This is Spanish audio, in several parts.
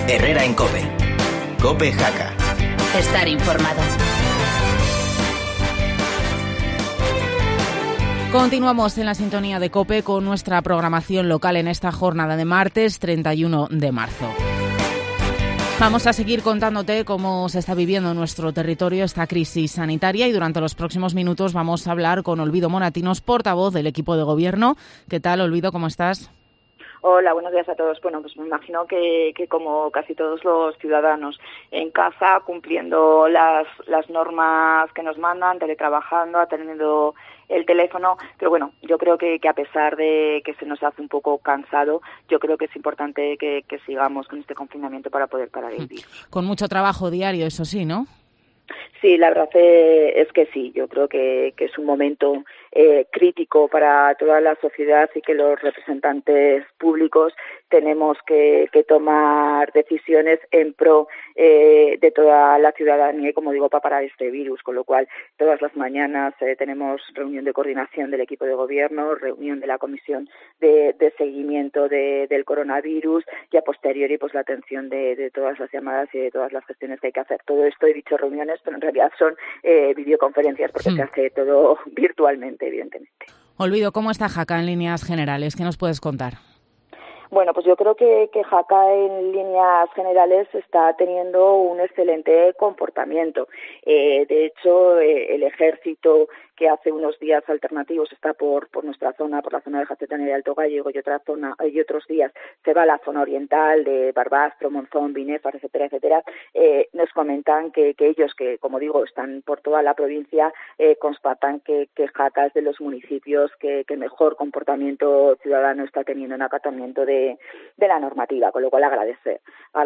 Herrera en COPE. COPE Jaca. Estar informado. Continuamos en la sintonía de COPE con nuestra programación local en esta jornada de martes 31 de marzo. Vamos a seguir contándote cómo se está viviendo en nuestro territorio esta crisis sanitaria y durante los próximos minutos vamos a hablar con Olvido Moratinos, portavoz del equipo de gobierno. ¿Qué tal, Olvido? ¿Cómo estás? Hola, buenos días a todos. Bueno, pues me imagino que como casi todos los ciudadanos en casa, cumpliendo las normas que nos mandan, teletrabajando, atendiendo el teléfono, pero bueno, yo creo que a pesar de que se nos hace un poco cansado, yo creo que es importante que sigamos con este confinamiento para poder parar el virus. Con mucho trabajo diario, eso sí, ¿no? Sí, la verdad es que sí. Yo creo que es un momento crítico para toda la sociedad y que los representantes públicos tenemos que tomar decisiones en pro de toda la ciudadanía y, como digo, para parar este virus, con lo cual todas las mañanas tenemos reunión de coordinación del equipo de gobierno, reunión de la comisión de seguimiento del coronavirus y a posteriori pues la atención de todas las llamadas y de todas las gestiones que hay que hacer. Todo esto he dicho reuniones, pero en realidad son videoconferencias porque se hace todo virtualmente, evidentemente. Olvido, ¿cómo está Jaca en líneas generales? ¿Qué nos puedes contar? Bueno, pues yo creo que Jaca en líneas generales está teniendo un excelente comportamiento. De hecho, el ejército, que hace unos días alternativos está por nuestra zona, por la zona de Jacetanera y Alto Gállego, y otros días se va a la zona oriental de Barbastro, Monzón, Binéfar, etcétera, nos comentan que ellos, que como digo, están por toda la provincia, constatan que Jaca es de los municipios que mejor comportamiento ciudadano está teniendo en acatamiento de la normativa, con lo cual agradecer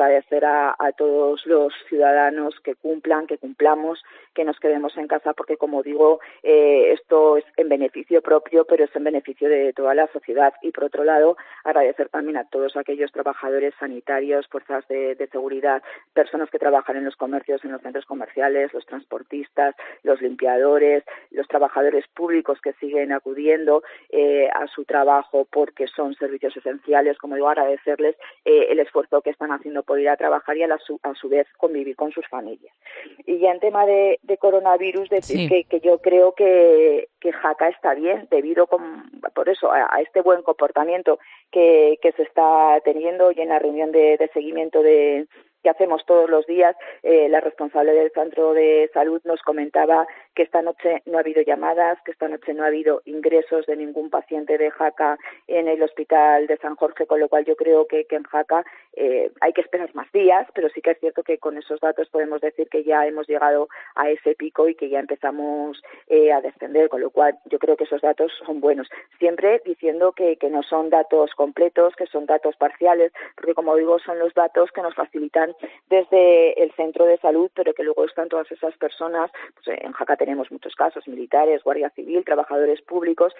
a todos los ciudadanos que cumplamos, que nos quedemos en casa, porque como digo, esto es en beneficio propio, pero es en beneficio de toda la sociedad. Y por otro lado, agradecer también a todos aquellos trabajadores sanitarios, fuerzas de seguridad, personas que trabajan en los comercios, en los centros comerciales, los transportistas, los limpiadores, los trabajadores públicos que siguen acudiendo a su trabajo porque son servicios esenciales. Como digo, agradecerles el esfuerzo que están haciendo por ir a trabajar y a su vez convivir con sus familias. Y ya en tema de coronavirus, decir sí, que yo creo que Jaca está bien debido por eso a este buen comportamiento que se está teniendo, y en la reunión de seguimiento que hacemos todos los días, la responsable del centro de salud nos comentaba que esta noche no ha habido llamadas, que esta noche no ha habido ingresos de ningún paciente de Jaca en el hospital de San Jorge, con lo cual yo creo que en Jaca hay que esperar más días, pero sí que es cierto que con esos datos podemos decir que ya hemos llegado a ese pico y que ya empezamos a descender, con lo cual yo creo que esos datos son buenos. Siempre diciendo que no son datos completos, que son datos parciales, porque como digo, son los datos que nos facilitan desde el centro de salud, pero que luego están todas esas personas, pues en Jaca tenemos muchos casos, militares, Guardia Civil, trabajadores públicos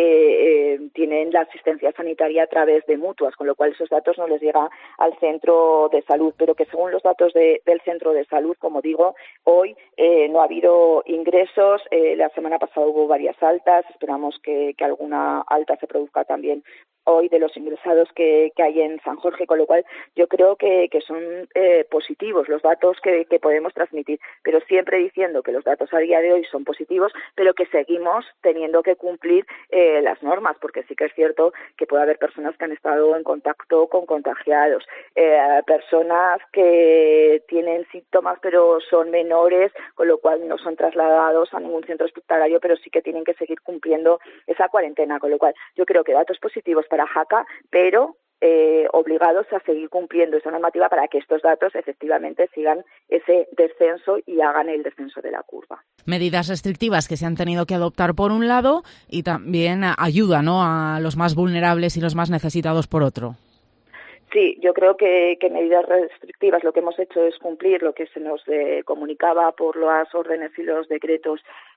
que tienen la asistencia sanitaria a través de mutuas, con lo cual esos datos no les llegan al centro de salud, pero que según los datos del centro de salud, como digo, hoy no ha habido ingresos, la semana pasada hubo varias altas, esperamos que alguna alta se produzca también hoy de los ingresados que hay en San Jorge, con lo cual yo creo que son positivos los datos que podemos transmitir, pero siempre diciendo que los datos a día de hoy son positivos, pero que seguimos teniendo que cumplir las normas, porque sí que es cierto que puede haber personas que han estado en contacto con contagiados, personas que tienen síntomas pero son menores, con lo cual no son trasladados a ningún centro hospitalario, pero sí que tienen que seguir cumpliendo esa cuarentena, con lo cual yo creo que datos positivos para Jaca, pero obligados a seguir cumpliendo esa normativa para que estos datos efectivamente sigan ese descenso y hagan el descenso de la curva. Medidas restrictivas que se han tenido que adoptar por un lado y también ayuda, ¿no?, a los más vulnerables y los más necesitados por otro. Sí, yo creo que medidas restrictivas lo que hemos hecho es cumplir lo que se nos comunicaba por las órdenes y los decretos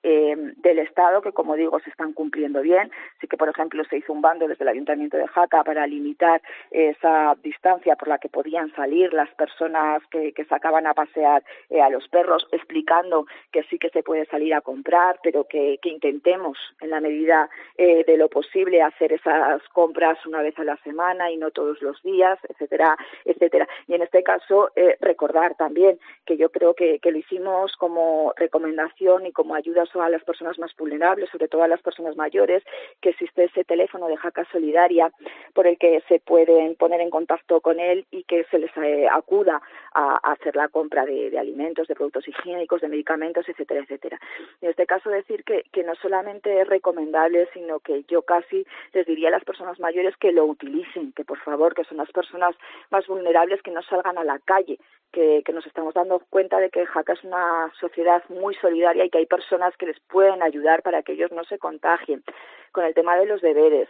del Estado, que como digo se están cumpliendo bien. Sí que, por ejemplo, se hizo un bando desde el Ayuntamiento de Jaca para limitar esa distancia por la que podían salir las personas que sacaban a pasear a los perros, explicando que sí que se puede salir a comprar, pero que intentemos en la medida de lo posible hacer esas compras una vez a la semana y no todos los días, etcétera, etcétera. Y en este caso recordar también que yo creo que lo hicimos como recomendación y como ayuda a las personas más vulnerables, sobre todo a las personas mayores, que existe ese teléfono de Jaca Solidaria por el que se pueden poner en contacto con él y que se les acuda a hacer la compra de alimentos, de productos higiénicos, de medicamentos, etcétera, etcétera. En este caso decir que no solamente es recomendable, sino que yo casi les diría a las personas mayores que lo utilicen, que por favor, que son las personas más vulnerables, que no salgan a la calle, que nos estamos dando cuenta de que Jaca es una sociedad muy solidaria y que hay personas que les pueden ayudar para que ellos no se contagien. Con el tema de los deberes,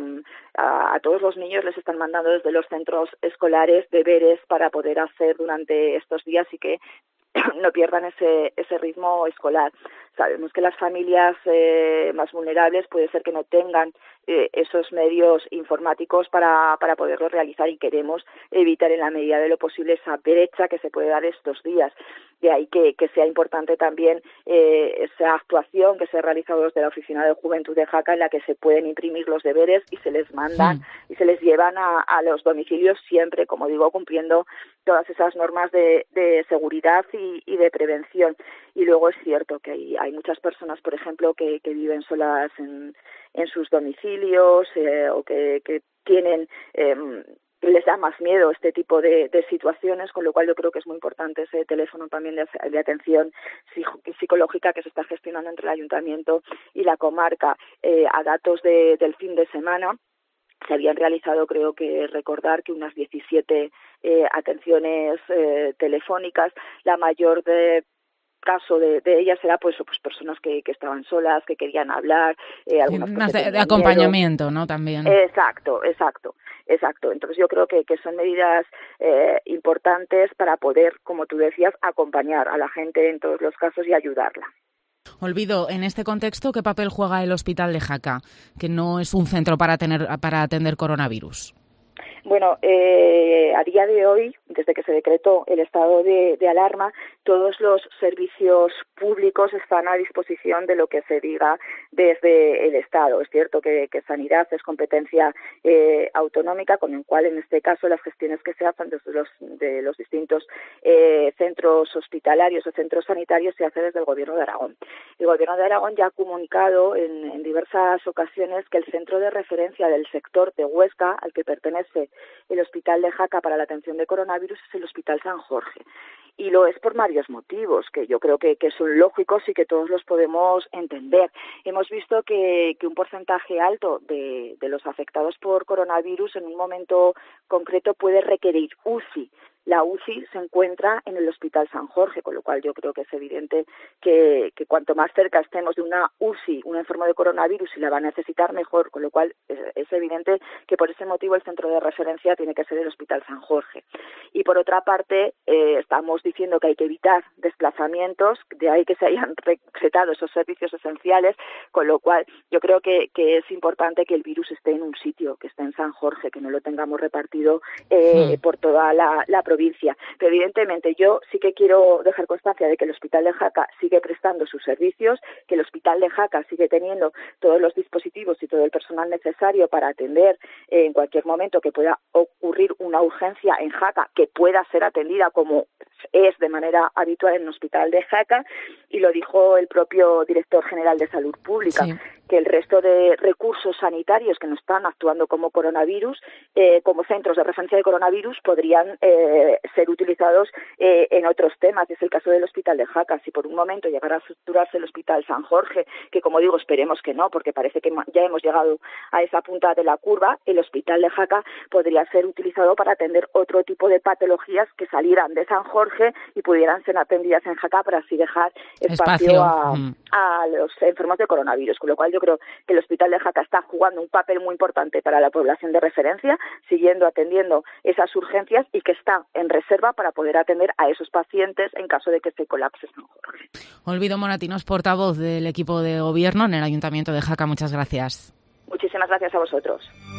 a todos los niños les están mandando desde los centros escolares deberes para poder hacer durante estos días y que no pierdan ese ritmo escolar. Sabemos que las familias más vulnerables puede ser que no tengan esos medios informáticos para poderlo realizar y queremos evitar en la medida de lo posible esa brecha que se puede dar estos días. De ahí que sea importante también esa actuación que se ha realizado desde la Oficina de Juventud de Jaca, en la que se pueden imprimir los deberes y se les mandan y se les llevan a los domicilios, siempre, como digo, cumpliendo todas esas normas de seguridad y de prevención. Y luego es cierto que hay muchas personas, por ejemplo, que viven solas en sus domicilios o que tienen les da más miedo este tipo de situaciones, con lo cual yo creo que es muy importante ese teléfono también de atención psicológica que se está gestionando entre el Ayuntamiento y la comarca. A datos del fin de semana se habían realizado, creo que recordar, que unas 17 atenciones telefónicas, la mayor caso de ellas era pues personas que estaban solas, que querían hablar, algunas más de acompañamiento, ¿no? También. Exacto. Entonces yo creo que son medidas importantes para poder, como tú decías, acompañar a la gente en todos los casos y ayudarla. Olvido, en este contexto, ¿qué papel juega el Hospital de Jaca, que no es un centro para atender coronavirus? Bueno, a día de hoy, desde que se decretó el estado de alarma, todos los servicios públicos están a disposición de lo que se diga desde el Estado. Es cierto que sanidad es competencia autonómica, con el cual en este caso las gestiones que se hacen desde los distintos centros hospitalarios o centros sanitarios se hace desde el Gobierno de Aragón. El Gobierno de Aragón ya ha comunicado en diversas ocasiones que el centro de referencia del sector de Huesca, al que pertenece el Hospital de Jaca para la atención de coronavirus, es el Hospital San Jorge. Y lo es por varios motivos, que yo creo que son lógicos y que todos los podemos entender. Hemos visto que un porcentaje alto de los afectados por coronavirus en un momento concreto puede requerir UCI. La UCI se encuentra en el Hospital San Jorge, con lo cual yo creo que es evidente que cuanto más cerca estemos de una UCI, un enfermo de coronavirus, y la va a necesitar, mejor, con lo cual es evidente que por ese motivo el centro de referencia tiene que ser el Hospital San Jorge. Y por otra parte, estamos diciendo que hay que evitar desplazamientos, de ahí que se hayan recetado esos servicios esenciales, con lo cual yo creo que es importante que el virus esté en un sitio, que esté en San Jorge, que no lo tengamos repartido por toda la provincia. Pero evidentemente yo sí que quiero dejar constancia de que el Hospital de Jaca sigue prestando sus servicios, que el Hospital de Jaca sigue teniendo todos los dispositivos y todo el personal necesario para atender en cualquier momento que pueda ocurrir una urgencia en Jaca, que pueda ser atendida como es de manera habitual en el Hospital de Jaca, y lo dijo el propio director general de Salud Pública, que el resto de recursos sanitarios que no están actuando como coronavirus, como centros de referencia de coronavirus, podrían ser utilizados en otros temas. Es el caso del Hospital de Jaca. Si por un momento llegara a estructurarse el Hospital San Jorge, que como digo esperemos que no, porque parece que ya hemos llegado a esa punta de la curva, el Hospital de Jaca podría ser utilizado para atender otro tipo de patologías que salieran de San Jorge Jorge y pudieran ser atendidas en Jaca para así dejar espacio a los enfermos de coronavirus, con lo cual yo creo que el Hospital de Jaca está jugando un papel muy importante para la población de referencia, siguiendo atendiendo esas urgencias y que está en reserva para poder atender a esos pacientes en caso de que se colapse San Jorge. Olvido Moratinos, portavoz del equipo de gobierno en el Ayuntamiento de Jaca, muchas gracias. Muchísimas gracias a vosotros.